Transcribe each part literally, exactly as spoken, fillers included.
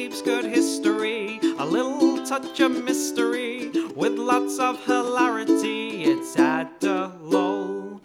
heaps good history, a little touch of mystery, with lots of hilarity. It's Adderall.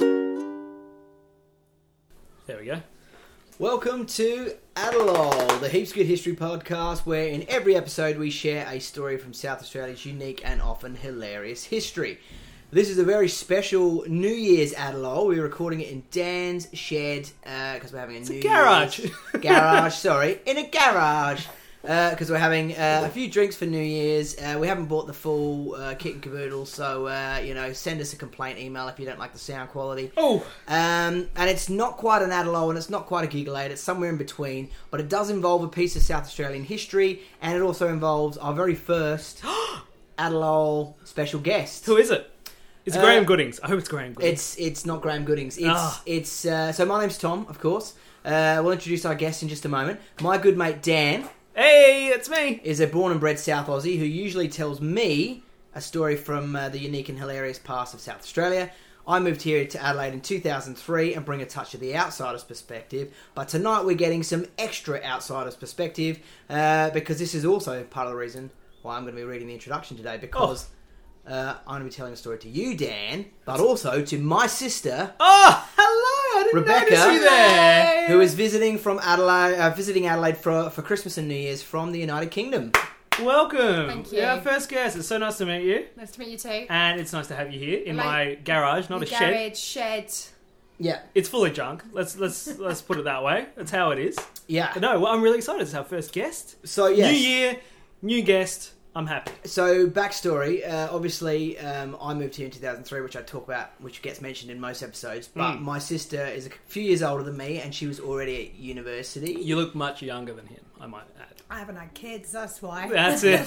There we go. Welcome to Adderall, the Heaps Good History podcast, where in every episode we share a story from South Australia's unique and often hilarious history. This is a very special New Year's Adderall. We're recording it in Dan's shed because uh, we're having a it's New a garage. Year's... garage, sorry. In a garage. Because uh, we're having uh, a few drinks for New Year's. Uh, we haven't bought the full uh, kit and caboodle, so, uh, you know, send us a complaint email if you don't like the sound quality. Oh! Um, and it's not quite an Adderall and it's not quite a Gigalade. It's somewhere in between. But it does involve a piece of South Australian history, and it also involves our very first Adderall special guest. Who is it? It's Uh, Graham Goodings. I hope it's Graham Goodings. It's it's not Graham Goodings. It's Ah. it's uh, so my name's Tom, of course. Uh, we'll introduce our guest in just a moment. My good mate Dan Hey, it's me. is a born and bred South Aussie who usually tells me a story from uh, the unique and hilarious past of South Australia. I moved here to Adelaide in two thousand three and bring a touch of the outsider's perspective. But tonight we're getting some extra outsider's perspective uh, because this is also part of the reason why I'm going to be reading the introduction today, because Oh. uh, I'm going to be telling a story to you, Dan, but also to my sister, Oh, hello. I didn't Rebecca, notice you there. who is visiting from Adelaide, uh, visiting Adelaide for for Christmas and New Year's from the United Kingdom. Welcome. Thank you. Yeah, first guest. It's so nice to meet you. Nice to meet you too. And it's nice to have you here in Like my garage, not the a shed. garage, shed. Yeah, It's full of junk. Let's let's let's put it that way. That's how it is. yeah. But no, well, I'm really excited. It's our first guest. So yes. New year, new guest. I'm happy. So backstory. Uh, obviously, um, I moved here in two thousand three, which I talk about, which gets mentioned in most episodes. But Mm. my sister is a few years older than me, and she was already at university. You look much younger than him, I might add. I haven't had kids, that's why. That's it.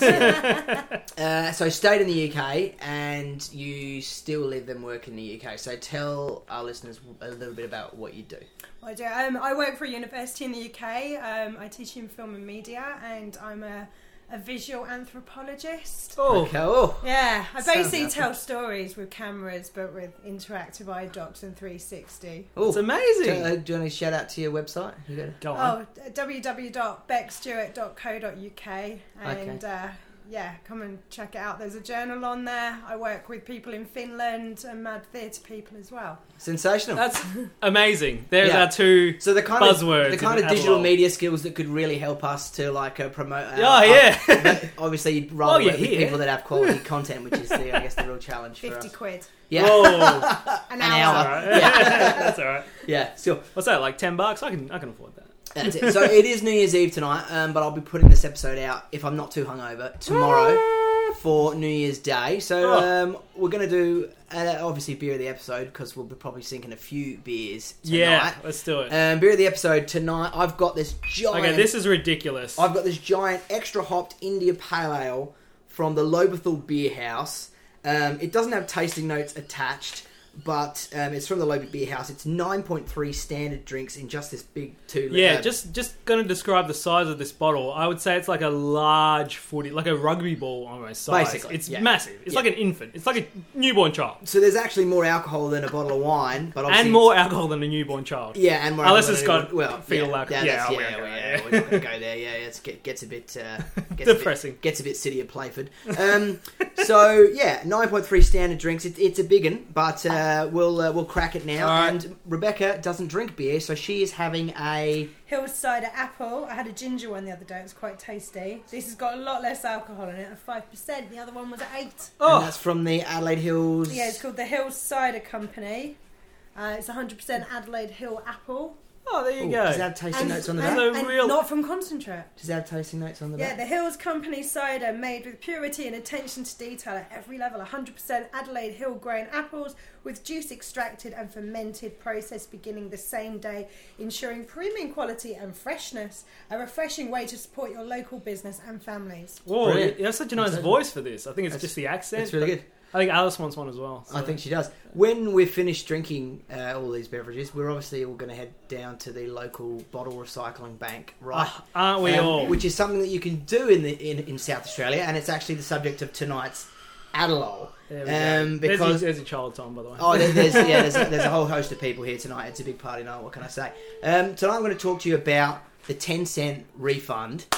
Uh, so I stayed in the U K, and you still live and work in the U K. So tell our listeners a little bit about what you do. I do. Um, I work for a university in the U K. Um, I teach in film and media, and I'm a, a visual anthropologist. Oh, Okay. Oh. Yeah, I Sounds basically awesome. tell stories with cameras, but with interactive eye docs and three sixty. Oh. it's amazing. Uh, do you want to shout out to your website? You got it? Go on. Oh, w w w dot beck stewart dot co dot u k, and uh, yeah, come and check it out. There's a journal on there. I work with people in Finland and Mad Theatre people as well. Sensational. That's amazing. There's Yeah. our two. So the kind Buzzwords of the kind in of digital Adderall. media skills that could really help us to like uh, promote. Our, Oh, yeah. our- obviously, you'd rather Well, you're work with here. people that have quality content, which is the I guess the real challenge for Fifty us. quid. Yeah, Whoa. An An hour. hour. All right. That's all right. yeah. Still, What's that? Like ten bucks? I can I can afford that. that's it. So it is New Year's Eve tonight, um, but I'll be putting this episode out if I'm not too hungover tomorrow for New Year's Day. So Oh. um, we're gonna do uh, obviously beer of the episode because we'll be probably sinking a few beers tonight. Yeah, let's do it. Um, beer of the episode tonight. I've got this giant. Okay, this is ridiculous. I've got this giant extra hopped India Pale Ale from the Lobethal Beer House. Um, it doesn't have tasting notes attached, but um, it's from the Lobethal Beer House. It's nine point three standard drinks in just this big two. Yeah, uh, just just going to describe the size of this bottle. I would say it's like a large footy, like a rugby ball almost size. Basically, it's yeah. massive. It's Yeah. like an infant. It's like a newborn child, So there's actually more alcohol than a bottle of wine, but obviously and more alcohol than a newborn child. yeah, and more Unless alcohol it's than got anyone- well, fetal yeah, alcohol. Yeah, Yeah, that's- oh, yeah, we're well, gonna- yeah, yeah. we're not going to go there. Yeah, it's get, gets a bit uh, gets Depressing. A bit, gets a bit City of Playford. Um, so yeah, nine point three standard drinks. It, it's a big one, but uh, we'll uh, we'll crack it now. All right. And Rebecca doesn't drink beer, so she is having a. Hills cider apple. I had a ginger one the other day. It was quite tasty. This has got a lot less alcohol in it, at five percent. The other one was at eight. Oh, And that's from the Adelaide Hills. Yeah, it's called the Hills Cider Company. Uh, it's one hundred percent Adelaide Hill apple. oh, there you Ooh, go. Does it have tasting notes on the and- back? That's a real- not from concentrate. Does it have tasting notes on the Yeah, back? the Hills Company cider made with purity and attention to detail at every level. one hundred percent Adelaide Hill grown apples with juice extracted and fermented, process beginning the same day, ensuring premium quality and freshness. A refreshing way to support your local business and families. Whoa, Brilliant. you have such a nice That's- voice for this. I think it's That's- just the accent. It's really but good. I think Alice wants one as well. so- I think she does. When we're finished drinking uh, all these beverages, we're obviously all going to head down to the local bottle recycling bank, right? Ah, aren't we Um, all? Which is something that you can do in the in, in South Australia, and it's actually the subject of tonight's Adderall. There we Um, go. because there's, a, there's a child, Tom, by the way. oh, there- there's yeah, there's a, there's a whole host of people here tonight. It's a big party night. What can I say? Um, tonight I'm going to talk to you about the ten cent refund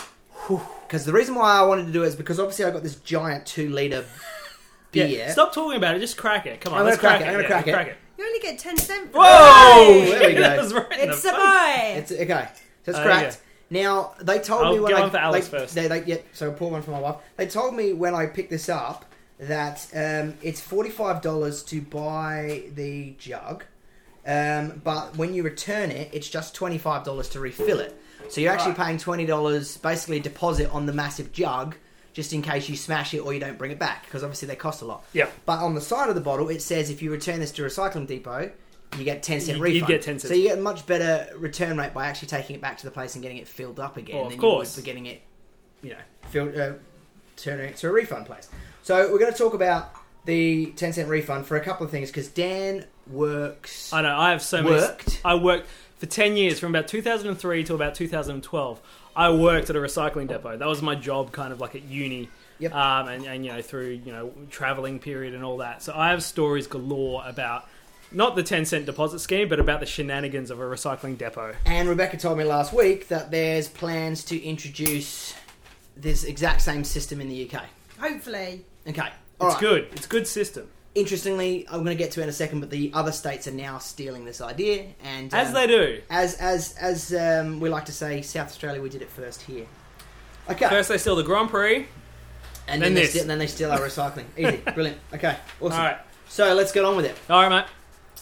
Because the reason why I wanted to do it is because obviously I got this giant two litre beer. Yeah. Stop talking about it. Just crack it. Come on, I'm let's gonna crack, crack it, it. I'm gonna Yeah, crack it. crack it. You only get ten cents. for Whoa! Oh, there we go. That was right in It's the a face. boy. It's okay. So it's Oh, cracked. Now they told I'll me when go I on for Alice they, first. They, they, yeah, so I'll pour one for my wife. They told me when I picked this up that um, it's forty-five dollars to buy the jug, um, but when you return it, it's just twenty-five dollars to refill it. So you're actually Right. paying twenty dollars, basically a deposit on the massive jug, just in case you smash it or you don't bring it back, because obviously they cost a lot. Yeah. But on the side of the bottle, it says if you return this to Recycling Depot, you get ten cent You- refund. you get ten cents. So you get a much better return rate by actually taking it back to the place and getting it filled up again. Oh, of than course. you would for getting it, you know, filled, uh, turning it to a refund place. So we're going to talk about the ten cent refund for a couple of things because Dan works. I know. I have so Worked? many. I worked for ten years, from about two thousand three to about two thousand twelve. I worked at a recycling depot. That was my job, kind of like at uni. Yep. Um, and, and you know through you know traveling period and all that. So I have stories galore about not the ten cent deposit scheme, but about the shenanigans of a recycling depot. And Rebecca told me last week that there's plans to introduce this exact same system in the U K. Hopefully. Okay. It's All right. good. It's a good system. Interestingly, I'm going to get to it in a second, but the other states are now stealing this idea, and As um, they do. as as as um, we like to say, South Australia, we did it first here. Okay, First they steal the Grand Prix. and then then, they this. steal, and then they steal our recycling. Easy, brilliant. Okay, awesome. All right. So let's get on with it. All right, mate.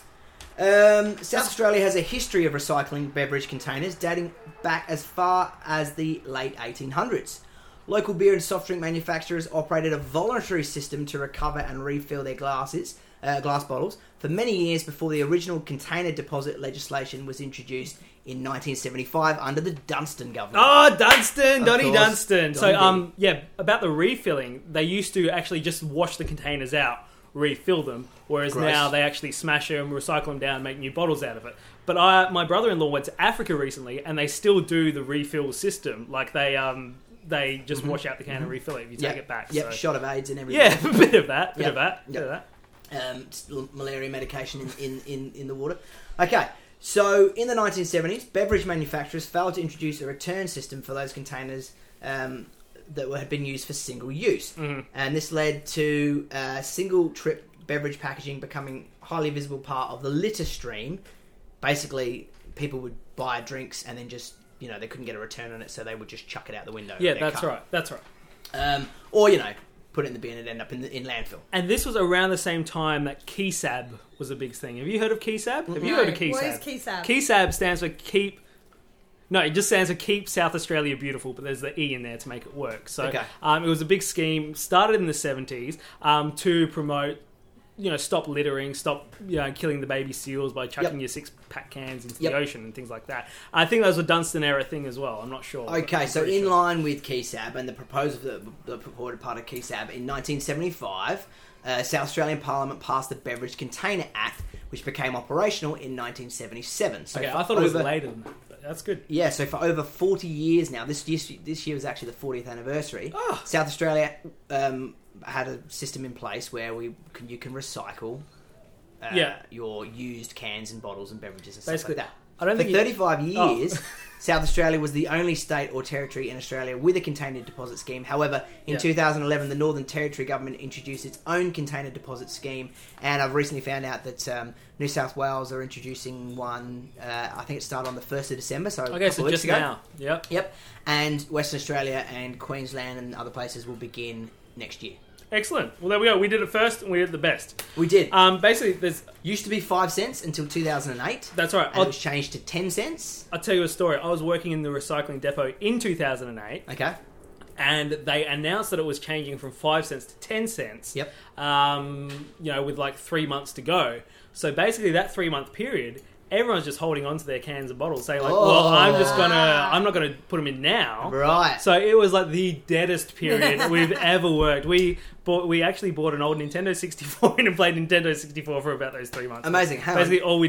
Um, South Australia has a history of recycling beverage containers dating back as far as the late eighteen hundreds. Local beer and soft drink manufacturers operated a voluntary system to recover and refill their glasses, uh, glass bottles for many years before the original container deposit legislation was introduced in nineteen seventy-five under the Dunstan government. Oh, Dunstan, Of Donny course. Dunstan. So, Donny. um, yeah, about the refilling, they used to actually just wash the containers out, refill them, whereas Gross. now they actually smash them, recycle them down, and make new bottles out of it. But I, my brother-in-law went to Africa recently, and they still do the refill system. Like they, um, they just wash out the can and refill it if you take Yep. it back. Yep, so. shot of AIDS and everything. Yeah, a bit of that, bit Yep. of that, bit Yep. of that. um, still malaria medication in, in, in, in the water. Okay, so in the nineteen seventies, beverage manufacturers failed to introduce a return system for those containers um, that were, had been used for single use. Mhm. And this led to uh, single trip beverage packaging becoming a highly visible part of the litter stream. Basically, people would buy drinks and then just, you know, they couldn't get a return on it, so they would just chuck it out the window. Yeah, of their that's car. right, that's right. Um, or, you know, put it in the bin and end up in, the, in landfill. And this was around the same time that K S A B was a big thing. Have you heard of K S A B? Have you No. heard of K S A B? What is K S A B? K S A B stands for Keep... No, it just stands for Keep South Australia Beautiful, but there's the E in there to make it work. So Okay. um, it was a big scheme, started in the seventies um, to promote, you know, stop littering, stop you know, killing the baby seals by chucking Yep. your six-pack cans into Yep. the ocean and things like that. I think that was a Dunstan era thing as well. I'm not sure. but Okay, I'm so pretty in sure. line with K S A B and the proposal, the, the purported part of K S A B, in nineteen seventy-five, uh, South Australian Parliament passed the Beverage Container Act, which became operational in nineteen seventy-seven. So Okay, for I thought it was over- later than that, but that's good. Yeah, so for over forty years now, this year, this year was actually the fortieth anniversary. Oh. South Australia um, had a system in place where we can, you can recycle uh, Yeah. your used cans and bottles and beverages and stuff Basically, like that. I don't For think you- thirty-five Oh. years, South Australia was the only state or territory in Australia with a container deposit scheme. However, in Yeah. two thousand eleven, the Northern Territory government introduced its own container deposit scheme, and I've recently found out that um, New South Wales are introducing one. Uh, I think it started on the first of December, so a Okay, couple so of weeks just ago. now. Yep. Yep, and Western Australia and Queensland and other places will begin next year. Excellent. Well, there we go. We did it first, and we did it the best. We did. Um, basically, there's Used to be five cents until two thousand eight. that's right. And it I'll, was changed to ten cents. I'll tell you a story. I was working in the recycling depot in two thousand eight, Okay. and they announced that it was changing from five cents to ten cents. Yep. Um, you know, with like three months to go. So basically, that three month period, everyone's just holding on to their cans and bottles, saying like, Oh. "Well, I'm just gonna, I'm not gonna put them in now." Right. So it was like the deadest period we've ever worked. We bought, we actually bought an old Nintendo sixty-four and played Nintendo sixty-four for about those three months. Amazing. That's Hang basically on. all we did.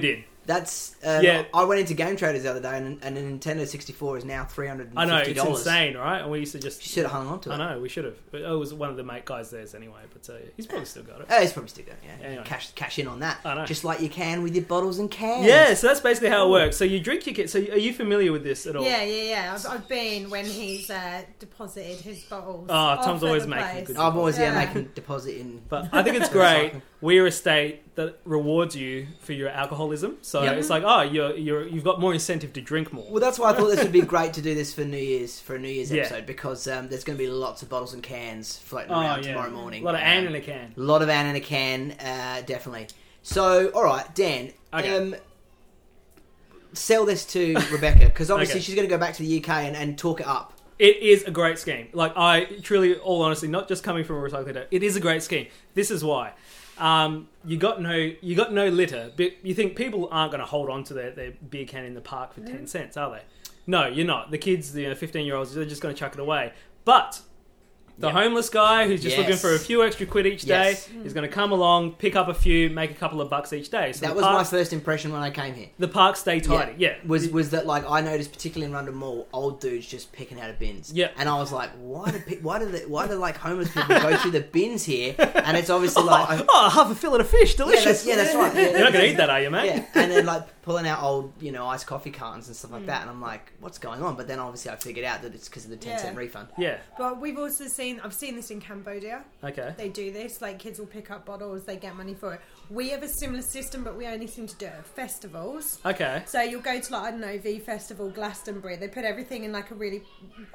That's uh, Yeah. I went into Game Traders the other day, and, and a Nintendo sixty-four is now three hundred I know, and fifty it's dollars. insane, right? And we used to just... You should have hung on to it. I know, we should have. But it was one of the mate guys theirs anyway, but uh, he's probably still got it. Oh, it's probably still good. Yeah, Anyway. cash cash in on that. I know. Just like you can with your bottles and cans. Yeah, so that's basically how it works. So you drink your kit. So are you familiar with this at all? Yeah, yeah, yeah. I've, I've been when he's uh, deposited his bottles. Oh, off Tom's at always the making place. good I'm always yeah, Yeah. making deposit in. But I think it's great. We're a state that rewards you for your alcoholism. So Yep. it's like, oh, you're you're you've got more incentive to drink more. Well, that's why I thought this would be great to do this for New Year's for a New Year's Yeah. episode because um, there's going to be lots of bottles and cans floating Oh, around yeah. tomorrow morning. A lot of Um, Anne in a can. A lot of Anne in a can, uh, definitely. So, all right, Dan. Okay. Um, sell this to Rebecca because obviously Okay. she's going to go back to the U K and, and talk it up. It is a great scheme. Like, I truly, all honesty, not just coming from a recycling day, it is a great scheme. This is why. Um, you got no, you got no litter. But you think people aren't going to hold on to their, their beer can in the park for Mm. ten cents, are they? No, you're not. The kids, the you know, fifteen year olds, they're just going to chuck it away. But the Yep. homeless guy who's just Yes. looking for a few extra quid each day Yes. is going to come along, pick up a few, make a couple of bucks each day. So That the was my parks, first impression when I came here. the parks stay tidy. Yeah. Was was that like I noticed particularly in London Mall, old dudes just picking out of bins. Yeah. And I was like, why do pe- why do the, why do like homeless people go through the bins here? And it's obviously like I- Oh, half a fillet of fish, yeah, delicious. that's, yeah, that's right. Yeah, You're not going to eat that, are you, mate? Yeah, and then like pulling out old, you know, iced coffee cartons and stuff Mm. like that, and I'm like, what's going on? But then obviously I figured out that it's because of the ten cent Yeah. refund. Yeah. But we've also seen, I've seen this in Cambodia. Okay. They do this, like kids will pick up bottles, they get money for it. We have a similar system, but we only seem to do it at festivals. Okay. So you'll go to like, I don't know, V Festival, Glastonbury. They put everything in like a really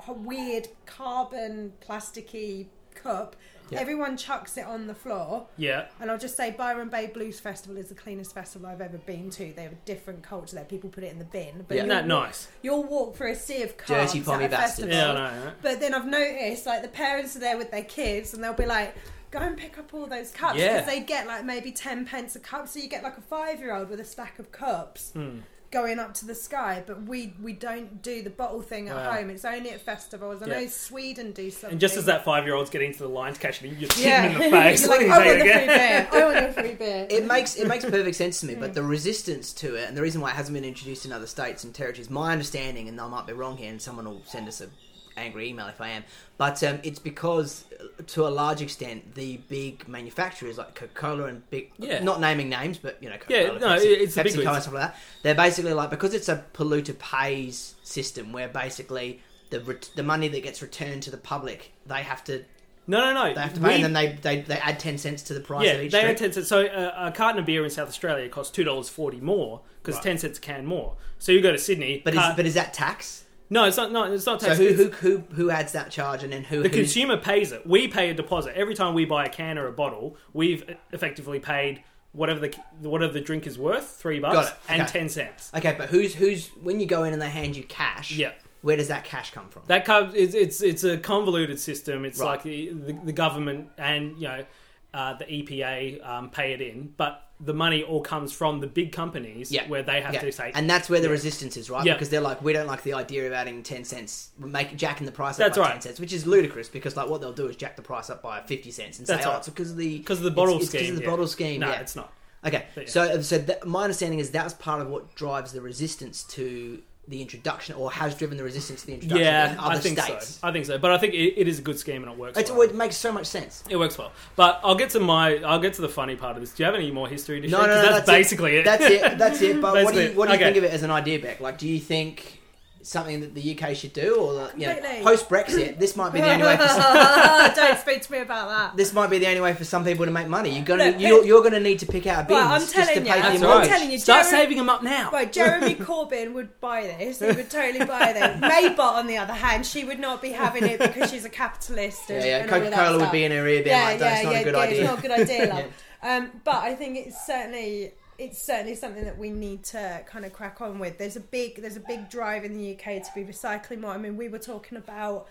weird carbon plasticky cup. Yeah. Everyone chucks it on the floor. Yeah. And I'll just say Byron Bay Blues Festival is the cleanest festival I've ever been to. They have a different culture there. People put it in the bin. But Yeah. Isn't you'll that walk- nice? You'll walk through a sea of cars Dirty at pommy a bastards. festival. Yeah, I know. Right? But then I've noticed, like, the parents are there with their kids and they'll be like, go and pick up all those cups. Yeah. Because they get, like, maybe ten pence a cup. So you get, like, a five-year-old with a stack of cups Hmm. going up to the sky. But we, we don't do the bottle thing at Wow. home. It's only at festivals. I Yeah. know Sweden do something. And just as that five-year-old's getting to the lines, catching him, you just yeah. hit him in the face. You're like, Say I want it the free again. beer. I want the free beer. It makes it makes perfect sense to me, Mm. but the resistance to it, and the reason why it hasn't been introduced in other states and territories, my understanding, and I might be wrong here, and someone will send us a angry email if I am, but um, it's because, uh, to a large extent, the big manufacturers like Coca-Cola and big, Yeah. not naming names, but you know, Yeah, Coca-Cola, no, Pepsi, it's the big PepsiCo and wigs. stuff like that. They're basically like, because it's a polluter pays system where basically the ret- the money that gets returned to the public, they have to No, no, no. they have to pay, We- and then they, they they add ten cents to the price yeah, of each they drink. add ten cents. So uh, a carton of beer in South Australia costs two dollars forty more because Right. ten cents a can more. So you go to Sydney, But is car- but is that tax? no, it's not. No, it's not. So Tax. who, It's- who who who adds that charge, and then who? the who's- consumer pays it. We pay a deposit every time we buy a can or a bottle. We've effectively paid whatever the whatever the drink is worth, three bucks Got it. and Okay. ten cents. Okay, but who's who's when you go in and they hand you cash? Yeah. Where does that cash come from? That comes. It's it's, it's a convoluted system. It's Right. like the, the the government and you know uh, the E P A um, pay it in, but the money all comes from the big companies Yeah. where they have Yeah. to say. And that's where the Yeah. resistance is, right? Yeah. Because they're like, we don't like the idea of adding ten cents, make jacking the price up That's by right. ten cents, which is ludicrous. Because like what they'll do is jack the price up by fifty cents and say, That's oh, right. it's because of the because of the bottle it's, it's scheme. because of the yeah. bottle scheme. No, yeah. it's not. Okay, But yeah. so so that, my understanding is that's part of what drives the resistance to the introduction, or has driven the resistance to the introduction Yeah, in other I think states. so. I think so. But I think it, it is a good scheme and it works. It's, well. it makes so much sense. It works well. But I'll get to my. I'll get to the funny part of this. Do you have any more history to No, share? no, 'Cause no, that's, that's it. basically it. That's it. That's it. But what do you Basically, what do you okay. think of it as an idea, Beck? Like, do you think something that the U K should do, or that, you know, Completely. post Brexit, this might be the only way. For some, Don't speak to me about that. this might be the only way for some people to make money. You're gonna Look, you're, you're gonna need to pick out a bins Well, I'm just telling to you, pay for I'm your right. mortgage. telling you, Start Jeremy- saving them up now. Right, Jeremy Corbyn would buy this. He would totally buy this. Maybot, on the other hand, she would not be having it because she's a capitalist. And, Yeah, yeah. and all of that Coca-Cola would stuff. be in her ear being yeah, like, "That's yeah, not yeah, a good yeah, idea." It's not a good idea, love. um, but I think it's certainly it's certainly something that we need to kind of crack on with. There's a big there's a big drive in the U K to be recycling more. I mean, we were talking about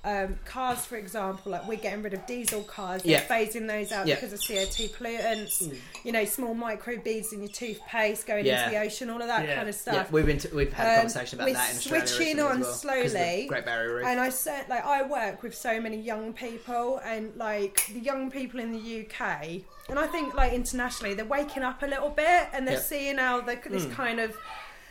um, cars, for example, like we're getting rid of diesel cars, Yeah. they're phasing those out Yeah. because of C O two pollutants, Mm. you know, small micro beads in your toothpaste going Yeah. into the ocean, all of that Yeah. kind of Yeah, stuff. we've been t- we've had a Um, conversation about we're that in Australia switching recently on as well, 'cause of the slowly, Great Barrier Reef. And I said, like, I work with so many young people, and like the young people in the U K, and I think like internationally, they're waking up a little bit, and they're Yeah. seeing how the, this Mm. kind of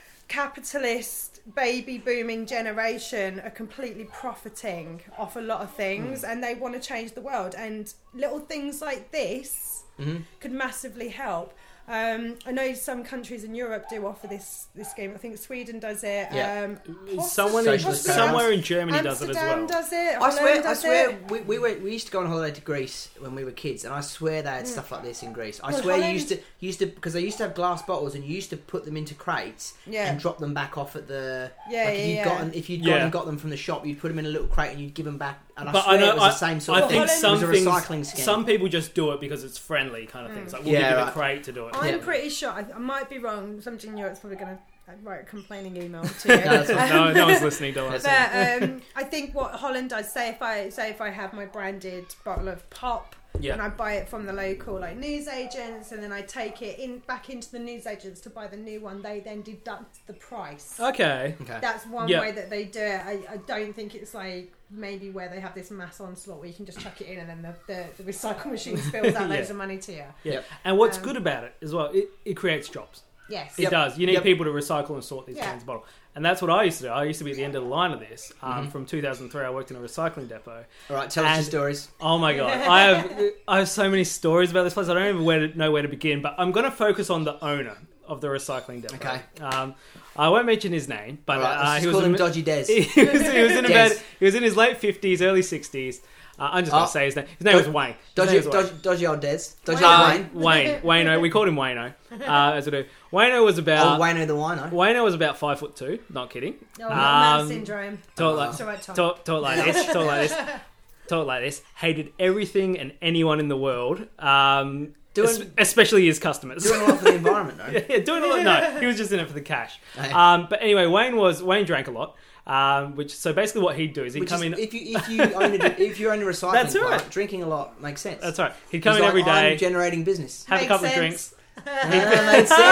capitalist baby booming generation are completely profiting off a lot of things, Mm. and they want to change the world, and little things like this hmm could massively help. Um, I know some countries in Europe do offer this this scheme. I think Sweden does it. Yeah. Um, Someone in, Socialist somewhere in Germany does it as Amsterdam well. does it. I swear, Holland I does swear, it. we, we were we used to go on holiday to Greece when we were kids, and I swear they had stuff like this in Greece. I Well, swear you Holland- used to you used to because they used to have glass bottles, and you used to put them into crates Yeah. and drop them back off at the Yeah, like yeah, if you'd yeah. gotten if you'd gone Yeah. and got them from the shop, you'd put them in a little crate and you'd give them back. And I But swear I know, it was I, the same sort I of think thing. some it was a things, recycling scheme. some people just do it because it's friendly, kind of things. Like we'll Yeah, give you right. the crate to do it. I'm Yeah. pretty sure. I, I might be wrong. Somebody in Europe's probably going to write a complaining email to No, you. that's fine. no, no one's listening. Don't worry. That's But um, I think what Holland does, say if I say if I have my branded bottle of pop, Yeah. and I buy it from the local like news agents, and then I take it in back into the news agents to buy the new one, they then deduct the price. Okay. Okay. That's one Yeah. way that they do it. I, I don't think it's like maybe where they have this mass onslaught where you can just chuck it in and then the, the, the recycle machine spills out Yeah. loads of money to you. Yeah. Yep. And what's Um, good about it as well, it, it creates jobs. Yes. It Yep. does. You need Yep. people to recycle and sort these Yeah. cans of bottle. And that's what I used to do. I used to be at the end of the line of this. Um, Mhm. From two thousand three, I worked in a recycling depot. All right, tell us your And- stories. Oh my god, I have I have so many stories about this place. I don't even where to, know where to begin. But I'm going to focus on the owner of the recycling depot. Okay. Um, I won't mention his name, but All right, uh, let's he just was call a, him Dodgy Des. he was, he was in Des. about he was in his late fifties, early sixties. Uh, I'm just going Oh. to say his name. His name was Wayne. His Dodgy, name was Wayne. dodgy, dodgy old Des. Dodgy Wayne. old Uh, Wayne. Wayne. Wayno. We called him Wayno. Uh, as we do. Wayno was about. Old Wayno the Wino. Wayno was about five foot two. Not kidding. Oh, man Um, syndrome. Talk like, It's all right, Tom. talk, talk like this. Talk like this. Talk like this. Hated everything and anyone in the world. Um, Doing- es- especially his customers. Doing a lot for the environment, though. yeah, doing a lot. No, he was just in it for the cash. Okay. Um, but anyway, Wayne was Wayne drank a lot. Um, which so basically what he'd do is he'd Which come is, in. if you if you own a, if you own a recycling That's right. plant, drinking a lot makes sense. That's right. He'd come He's in like, every day, I'm generating business. have Makes a couple sense. of drinks. Ah, makes sense.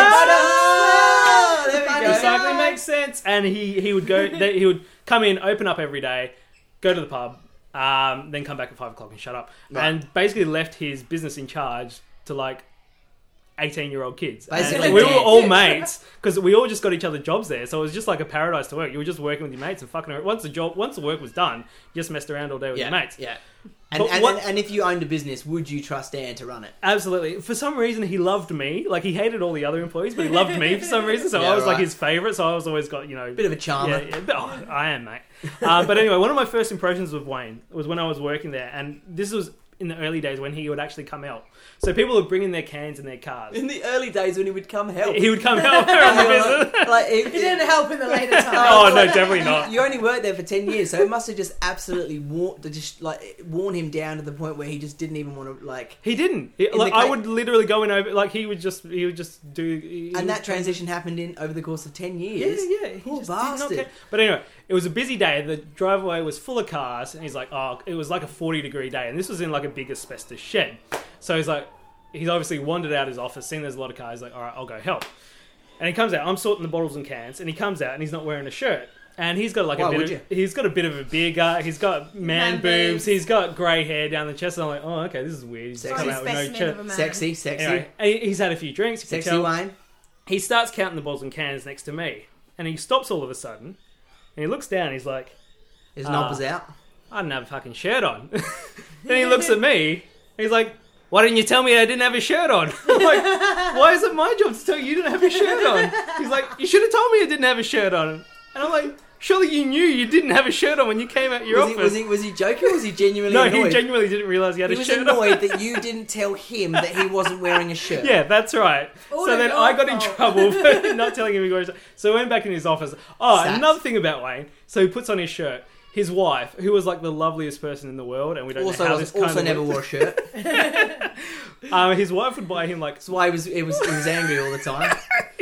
Oh, there we go. Recycling makes sense, and he he would go. they, he would come in, open up every day, go to the pub, um, then come back at five o'clock and shut up, Right. and basically left his business in charge to like eighteen-year-old kids. And Basically, we were yeah. all mates because we all just got each other jobs there, so it was just like a paradise to work. You were just working with your mates and fucking around. Once the job, once the work was done, you just messed around all day with Yeah, your mates. yeah. And, But and, what- and, and if you owned a business, would you trust Dan to run it? Absolutely. For some reason, he loved me. Like he hated all the other employees, but he loved me for some reason. So Yeah, I was like right. his favorite. So I was always got you know Bit of a charmer. Yeah, yeah, but, oh, I am, mate. Uh, but anyway, one of my first impressions of Wayne was when I was working there, and this was in the early days when he would actually come help. So people would bring in their cans and their cars. In the early days when he would come help. He would come help around the business. like, it, It didn't help in the later times. Oh no, definitely not. You only worked there for ten years, so it must have just absolutely worn, just like worn him down to the point where he just didn't even want to like. He didn't. He- In like the I ca- would literally go in over. Like he would just. He would just do. He And would- that transition happened in over the course of ten Yeah, years. yeah. He Poor just did not bastard. care. But anyway, it was a busy day. The driveway was full of cars, and he's like, "Oh, it was like a forty degree day," and this was in like a big asbestos shed. So he's like, he's obviously wandered out his office, seen there's a lot of cars. He's like, "All right, I'll go help." And he comes out. I'm sorting the bottles and cans, and he comes out, and he's not wearing a shirt. And he's got like Why a bit would of, he's got a bit of a beer gut. He's got man, Man boobs. boobs. He's got grey hair down the chest. And I'm like, oh, okay, this is weird. He's Sexy. come He's out with no specimen shirt. of a man. Sexy, sexy, Anyway, he- he's had a few drinks. You can sexy tell. Wayne. He starts counting the bottles and cans next to me, and he stops all of a sudden, and he looks down. And he's like, His Ah. knob was out. I didn't have a fucking shirt on. Then he looks at me, and he's like, why didn't you tell me I didn't have a shirt on? I'm like, why is it my job to tell you you didn't have a shirt on? He's like, you should have told me I didn't have a shirt on. And I'm like, surely you knew you didn't have a shirt on when you came out your Was he, office. was he was he joking or was he genuinely no, annoyed? he genuinely didn't realise he had He a was shirt annoyed on. that you didn't tell him that he wasn't wearing a shirt. Yeah, that's right. All so of then your I got in fault. trouble for not telling him he was. So I went back in his office. Oh, Sacked. another thing about Wayne. So he puts on his shirt. His wife, who was like the loveliest person in the world, and we don't Also, know how was, this kind also of never works. wore a shirt. Um, his wife would buy him like That's why he was, he was he was angry all the time. his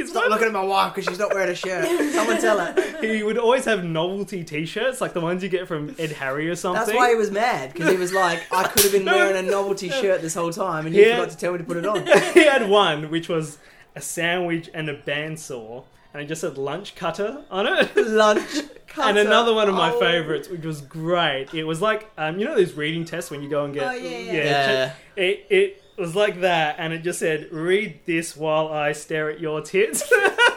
Stop looking at my wife because she's not wearing a shirt. Someone tell her. He would always have novelty T-shirts, like the ones you get from Ed Harry or something. That's why he was mad, because he was like, I could have been wearing a novelty shirt this whole time, and you Yeah. forgot to tell me to put it on. He had one which was a sandwich and a bandsaw, and it just said lunch cutter on it. Lunch cutter. And another one of my Oh. favourites, which was great. It was like, um, you know those reading tests when you go and get... Oh, yeah, yeah. Yeah. It, it was like that, and it just said, read this while I stare at your tits.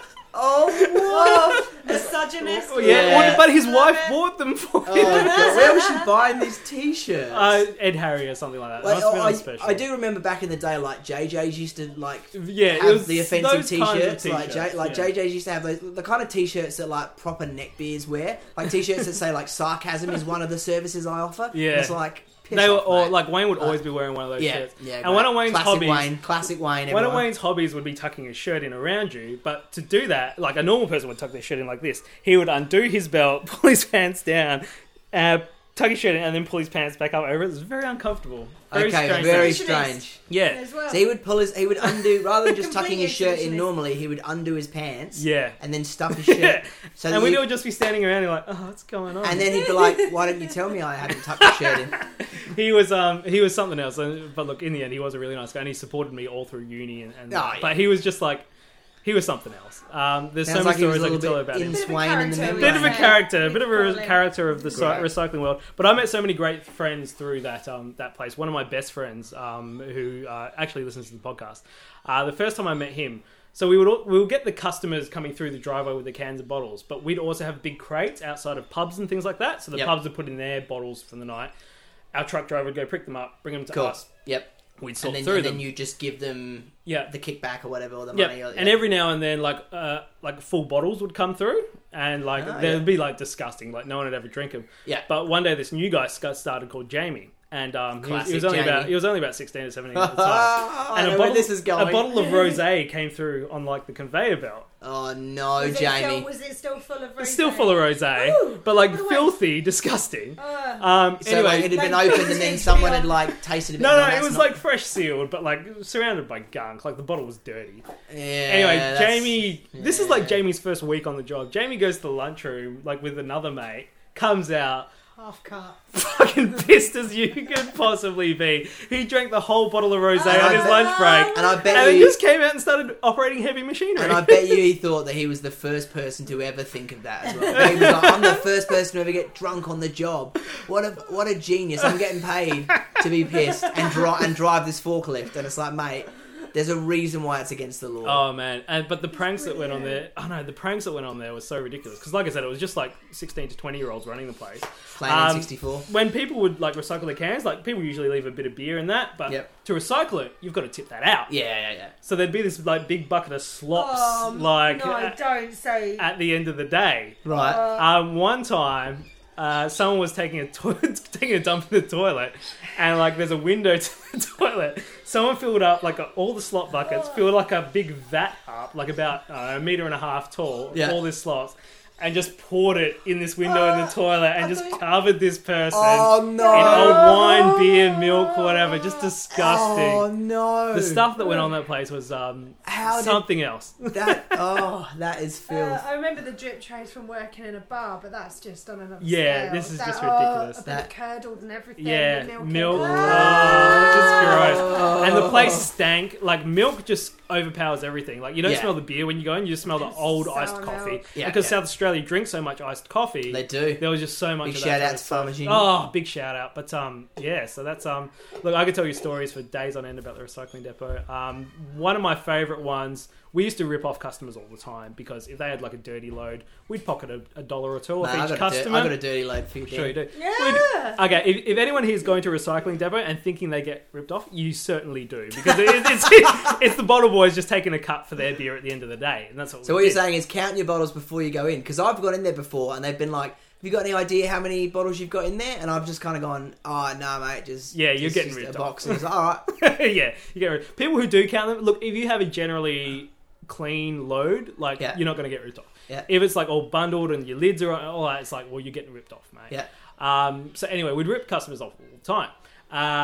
Oh, what? Misogynist. Oh, yeah, Yeah. well, but his Love wife it. bought them for Oh, him. God. Where was she buying these t-shirts? Uh, Ed Harry or something like that. Like, Must have been oh, on I, special. I do remember back in the day, like J J's used to like Yeah, it have was the offensive those kinds of t-shirts. Like J, t-shirts, like yeah. J J's used to have those, the kind of t-shirts that like proper neckbeards wear. Like t-shirts that say like sarcasm is one of the services I offer. Yeah. And it's like piss They were off, all mate. like Wayne would always Like, be wearing one of those yeah, shirts. yeah. And great. one of Wayne's classic hobbies, Wayne, classic Wayne. one of everyone. Wayne's hobbies would be tucking his shirt in around you. But to do that, like a normal person would tuck their shirt in like this. He would undo his belt, pull his pants down, uh, tuck his shirt in, and then pull his pants back up over it. It was very uncomfortable. Very okay, strange. very thing. strange. Yeah, As well. So he would pull his, he would undo rather than just tucking his Completely shirt in exhibitionist. normally. He would undo his pants. yeah. And then stuff his shirt. Yeah. So And that we'd you- all just be standing around and like, oh, what's going on? and then he'd be like, "Why didn't you tell me I hadn't tucked the shirt in?" he was um he was something else. And- But look, in the end, he was a really nice guy, and he supported me all through uni. And, and Oh, yeah. but he was just like, he was something else. Um, there's Sounds so like many he was stories a I little could tell bit about him. in Bit of a Swain in the character, membrane. Bit of a Yeah. character, a bit of a Big re- character of the Great. cy- recycling world. But I met so many great friends through that um, that place. One of my best friends, um, who uh, actually listens to the podcast, uh, the first time I met him, so we would all, we would get the customers coming through the driveway with the cans of bottles, but we'd also have big crates outside of pubs and things like that. So the Yep. pubs would put in their bottles for the night. Our truck driver would go pick them up, bring them to Cool. us. Yep. We'd sort And then, through and them. then you just give them yeah. the kickback or whatever, or the Yeah, money. Or, and every now and then, like uh, like full bottles would come through, and like Ah, they'd yeah. be like disgusting, like no one would ever drink them. Yeah. But one day, this new guy got started called Jamie, and um, he, was, he Classic was only Jamie. about he was only about sixteen or seventeen at the time. I And know a where bottle, this is going. a bottle of rosé came through on like the conveyor belt. Oh no, was, it Jamie! still, was it still full of rosé? It's still full of rosé, Ooh, but like what a waste. filthy, disgusting. Uh, Um, so anyway, like, it had been Like, opened, and then someone had like tasted a bit. no, no, that's it was not- like fresh sealed, but like surrounded by gunk. Like the bottle was dirty. Yeah, Anyway, that's- Jamie, this is like yeah. Jamie's first week on the job. Jamie goes to the lunchroom, like with another mate, comes out, half cut. fucking pissed as you could possibly be. He drank the whole bottle of rosé And on I his bet- lunch break, And I bet and then you, just came out and started operating heavy machinery. and I bet you, he thought that he was the first person to ever think of that as well. He was like, "I'm the first person to ever get drunk on the job. What a what a genius! I'm getting paid to be pissed and drive and drive this forklift." And it's like, mate, there's a reason why it's against the law. Oh man! And but the pranks that went on there, oh no, the pranks that went on there was so ridiculous. Because like I said, it was just like sixteen to twenty year olds running the place. Playing um, in sixty-four. When people would like recycle their cans, like people usually leave a bit of beer in that, but Yep. to recycle it, you've got to tip that out. Yeah, yeah, yeah. So there'd be this like big bucket of slops, Oh, like no, at, don't say. at the end of the day. Right. Uh, Um, one time, uh, someone was taking a to- taking a dump in the toilet, and like there's a window to the toilet. Someone filled up like a, all the slop buckets, filled like a big vat up, like about I don't know, a meter and a half tall, Yeah. all this slops, and just poured it in this window in the Uh, toilet, and I just thought- covered this person Oh in no! old wine, beer, milk, whatever. Just disgusting. Oh no! The stuff that went on that place was um, How did- something else. That oh, that is Uh, filth. I remember the drip trays from working in a bar, but that's just on another Yeah, scale. this is That- just oh, ridiculous. a bit That- of curdled and everything. Yeah, the milk. in- Oh, it's gross. Oh. And the place stank. Like milk just overpowers everything. Like you don't Yeah. smell the beer when you go in. You just smell the old Sour iced milk. coffee. Yeah, because yeah. South Australia drinks so much iced coffee. They do. There was just so much. Big of shout that out to taste. Farmers Union. Oh, big shout out! But um, yeah. So that's um. Look, I could tell you stories for days on end about the recycling depot. Um, one of my favourite ones. We used to rip off customers all the time because if they had like a dirty load, we'd pocket a, a dollar or two Nah, off I each got, a customer. dir- I got a dirty load for you. Sure you Dan. do. Yeah. We'd- Okay, if, if anyone here is going to a recycling depot and thinking they get ripped off, you certainly do because it, it's, it's it's the bottle boys just taking a cut for their beer at the end of the day, and that's what. So we what you're did. saying is count your bottles before you go in, because I've gone in there before and they've been like, "Have you got any idea how many bottles you've got in there?" And I've just kind of gone, "Oh no, mate, just Yeah, you're just- getting just ripped a off. box." And it's like, all right, Yeah, you get rid. People who do count them. Look, if you have a generally clean load, like Yeah. you're not going to get ripped off. Yeah. If it's like all bundled and your lids are all that, it's like, well, you're getting ripped off, mate. Yeah. Um, so anyway, we'd rip customers off all the time. Um,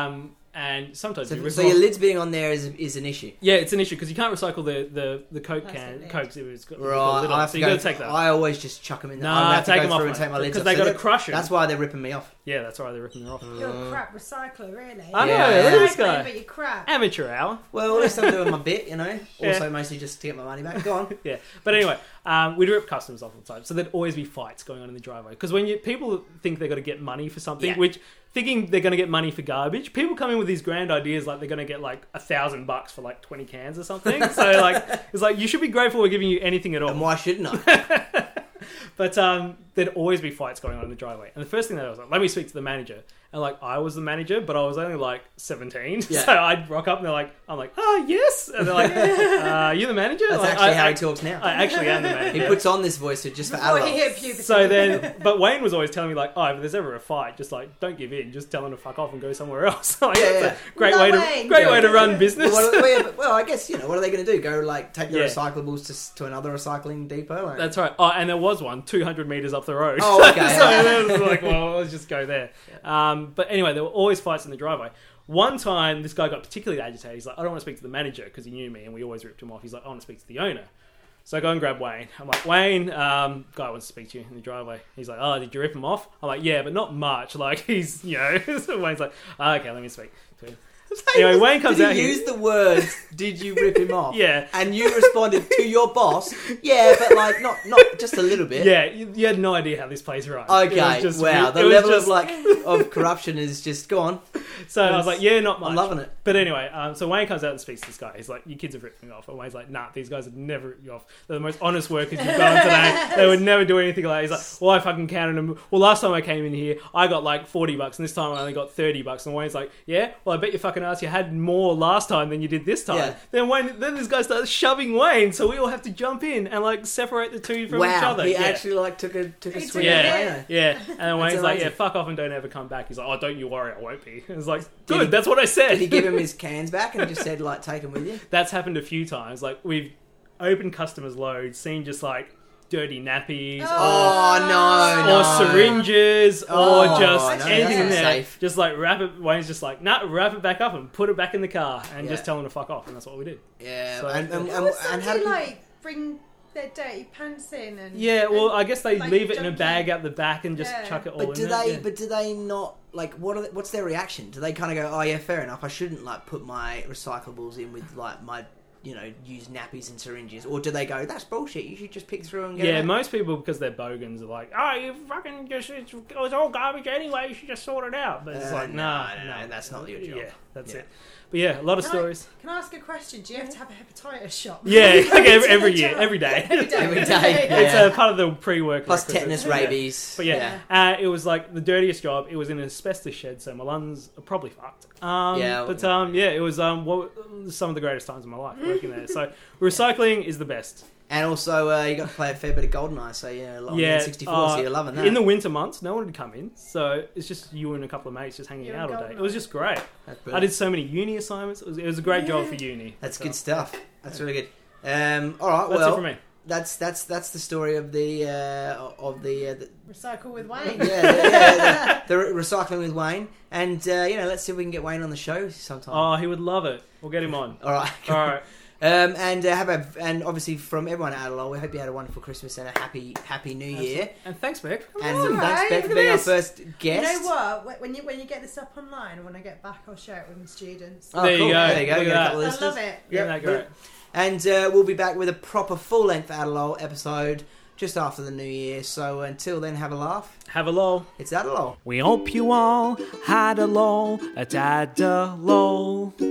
and sometimes So, you rip so them your off. lids being on there is is an issue. Yeah, it's an issue because you can't recycle the, the, the Coke Plastic can, lid. Cokes if it's got, Right, got a lid I on. have So to you go, got to take that. I always just chuck them in. There. Nah, I have to take go them off, through and mate. take my lids Because off. they So gotta that- crush 'em. That's why they're ripping me off. Yeah, that's right. They're ripping them off. You're a crap recycler, really. I know. Yeah. Look at this Recycling, guy. but you're crap. Amateur hour. Well, at least I'm doing my bit, you know. Yeah. Also, mostly just to get my money back. Go on. Yeah, but anyway, um, we'd rip customers off all the time, so there'd always be fights going on in the driveway. Because when you people think they're going to get money for something, Yeah. which thinking they're going to get money for garbage, people come in with these grand ideas like they're going to get like a thousand bucks for like twenty cans or something. So like, it's like you should be grateful we're giving you anything at all. And why shouldn't I? But um, there'd always be fights going on in the driveway. And the first thing that I was like, let me speak to the manager. And like, I was the manager, but I was only like seventeen. Yeah. So I'd rock up and they're like, I'm like, oh, yes. And they're like, uh, you the manager? That's Like, actually I, how I, he talks now. I actually am the manager. He puts on this voice just for Before he adults. hit puberty. So then, but Wayne was always telling me like, oh, if there's ever a fight, just like don't give in, just tell him to fuck off and go somewhere else. Like, Yeah, it's yeah. a great Love way to Wayne. great Yeah. way to run business. Well, what- well, well, I guess, you know, what are they going to do? Go, like, take their Yeah. recyclables to, to another recycling depot? Like, That's right. Oh, and there was one two hundred meters up the road. Oh, okay. So it was like, well, let's just go there. Um, but anyway, there were always fights in the driveway. One time, this guy got particularly agitated. He's like, I don't want to speak to the manager because he knew me and we always ripped him off. He's like, I want to speak to the owner. So I go and grab Wayne. I'm like, Wayne, um, guy wants to speak to you in the driveway. He's like, oh, did you rip him off? I'm like, yeah, but not much. Like, he's, you know, so Wayne's like, oh, okay, let me speak to him. Anyway, Wayne comes Did out he here. use the words, did you rip him off? Yeah. And you responded to your boss, yeah, but like, not not just a little bit. Yeah, you, you had no idea how this place runs. Okay, It was just wow. weird. The It was level just- of like of corruption is just go on. So I was like, yeah, not much. I'm loving it. But anyway, um, so Wayne comes out and speaks to this guy. He's like, you kids have ripped me off. And Wayne's like, nah, these guys have never ripped you off. They're the most honest workers you've done today. They would never do anything like that. He's like, well, I fucking counted them. Well, last time I came in here, I got like forty bucks, and this time I only got thirty bucks. And Wayne's like, yeah, well, I bet your fucking ass you had more last time than you did this time. Yeah. Then Wayne, then this guy starts shoving Wayne, so we all have to jump in and like separate the two from each Wow, other. he Yeah. actually like took a took a He swing took at Yeah, Wayne. yeah. And then Wayne's like, amazing. yeah, fuck off and don't ever come back. He's like, oh, don't you worry, I won't be. And it's like, Did good, he- that's what I said. Did he give him his cans back and just said like take them with you? That's happened a few times. Like, we've opened customers' loads, seen just like dirty nappies Oh, no, or, no. or syringes Oh, or just no, anything that's in there. safe. Just like wrap it. Wayne's just like, nah, wrap it back up and put it back in the car and Yeah. just tell them to fuck off. And that's what we did. Yeah, So- and, and, What and, was and that how do, did like bring their dirty pants in and Yeah, well, and, I guess they like, leave it in a junkie? bag out the back and just Yeah. chuck it all But in do there. they? Yeah. But do they not like? What are they, what's their reaction? Do they kind of go, "Oh yeah, fair enough. I shouldn't like put my recyclables in with like my you know used nappies and syringes," or do they go, "That's bullshit. You should just pick through and get Yeah, it"? most people, because they're bogans, are like, oh, you fucking just, it's, it's all garbage anyway, you should just sort it out. But it's Uh, like, no, nah, no, nah, no, that's not your job. Yeah, that's Yeah. it. But yeah, a lot of Can I- stories. Can I ask a question? Do you have to have a hepatitis shot? Yeah, like every, every Every year, time. every day. Every day. Every day, It's yeah. a part of the pre-work. Plus requisite. tetanus, Yeah. rabies. But yeah, Uh, it was like the dirtiest job. It was in an asbestos shed, so my lungs are probably fucked. Um, Yeah. But um, yeah, it was um, what, some of the greatest times of my life working there. So recycling is the best. And also, uh, you got to play a fair bit of GoldenEye, so yeah, a lot Yeah, of sixty-four, uh, so you're loving that. In the winter months, no one would come in, so it's just you and a couple of mates just hanging You out and all day. GoldenEye. It was just great. That's I brilliant. did so many uni assignments. It was, it was a great job for uni. That's So, good stuff. That's really good. Um, all right, That's well, it for me. that's that's that's the story of the uh, of the, uh, the Recycle with yeah, Wayne. the, yeah the, the recycling with Wayne, and uh, you know, let's see if we can get Wayne on the show sometime. Oh, he would love it. We'll get him on. All right, All right. Um, and uh, have a and obviously from everyone at Adelaide, we hope you had a wonderful Christmas and a happy happy New Year. And thanks, Beck. And on, thanks, mate, Beck, look for at being our this. first You guest. know what? Wh- When you when you get this up online, when I get back, I'll share it with my students. Oh, There you cool. go. There you go. Look Get at a couple I of love listeners. it. Yeah, Yep, that brilliant. great. And uh, we'll be back with a proper full length Adelaide episode just after the New Year. So until then, have a laugh. Have a lol. It's Adelaide. We hope you all had a lol at Adelaide.